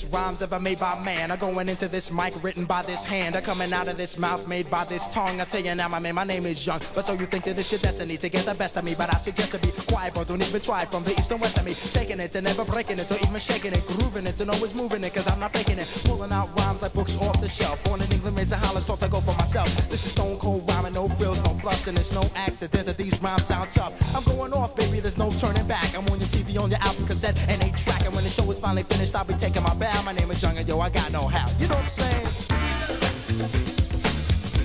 rhymes ever made by man are going into this mic written by this hand are coming out of this mouth made by this tongue. I tell you now, my name is Young, but so you think that this your destiny to get the best of me, but I suggest to be quiet, bro, don't even try it. From the east and west of me, taking it and never breaking it or even shaking it, grooving it and always moving it, cause I'm not faking it, pulling out rhymes like books off the shelf. Born in England, raised in Holland, taught to go for myself. This is stone cold rhyming, no frills, no fluffs, and it's no accident that these rhymes sound tough. I'm going off, baby, there's no turning back. I'm on your TV, on your album cassette, and 8-track, and when the show is finally finished, I'll be taking my bow. My name is Young, and yo, I got no how. You don't